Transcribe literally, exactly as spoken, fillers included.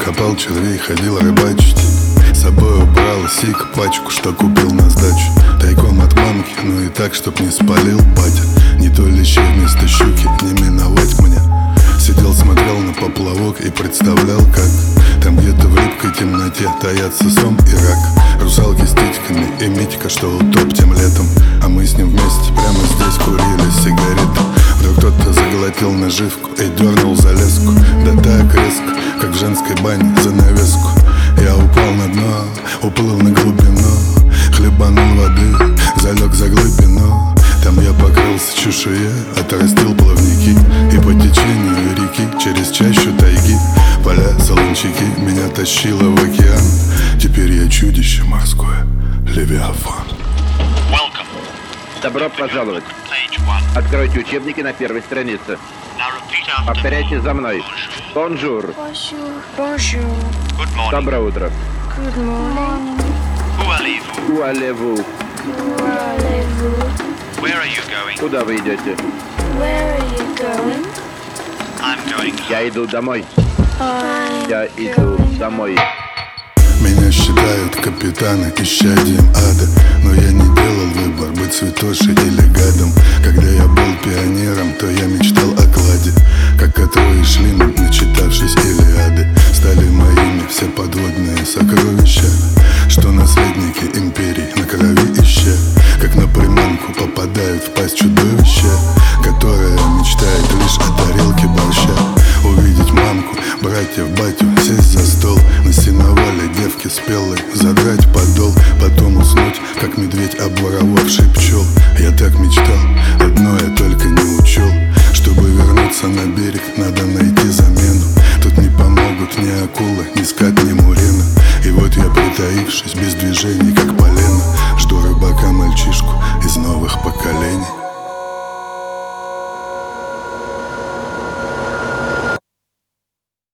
копал червей, ходил рыбачить. С собой убрал сик, пачку, что купил на сдачу. Тайком от мамки, ну и так, чтоб не спалил батя. Не то лещей вместо щуки, не миновать мне. Сидел, смотрел на поплавок и представлял, как там где-то в липкой темноте таятся сом и рак. Русалки с титьками и Митька, что утоп тем летом. А мы с ним вместе прямо здесь курили сигарету. Вдруг кто-то заглотил наживку и дернул за леску. Да так резко, как в женской бане занавеску. Я упал на дно, уплыл на глубину, хлебанул воды, залег за глубину. Там я покрылся чешуей, отрастил плавники. И по течению реки, через чащу тайги, поля, солончаки, меня тащило в океан. Теперь я чудище морское, Левиафан. Добро пожаловать. Откройте учебники на первой странице. Повторяйте за мной. Бонжур. Доброе утро. Уалеву. Куда вы идете? Я иду домой. Я иду домой. Меня считают капитаны исчадием ада, но я не делал выбор быть святошей или гадом. Когда я был пионером, то я мечтал о кладе, как которые шли, начитавшись Илиады. Стали моими все подводные сокровища, что наследники империй на крови ища. Как на приманку попадают в пасть чудовища, которое мечтает лишь о тарелке борща. Увидеть мамку, братьев, батю, сесть за стол. На сеновале девки спелой задрать подол. Потом уснуть, как медведь, обворовавший пчел. Я так мечтал, одно я только не учел. Чтобы вернуться на берег, надо найти замену. Тут не помогут ни акула, ни скат, ни мурена. И вот я, притаившись без движений, как поля,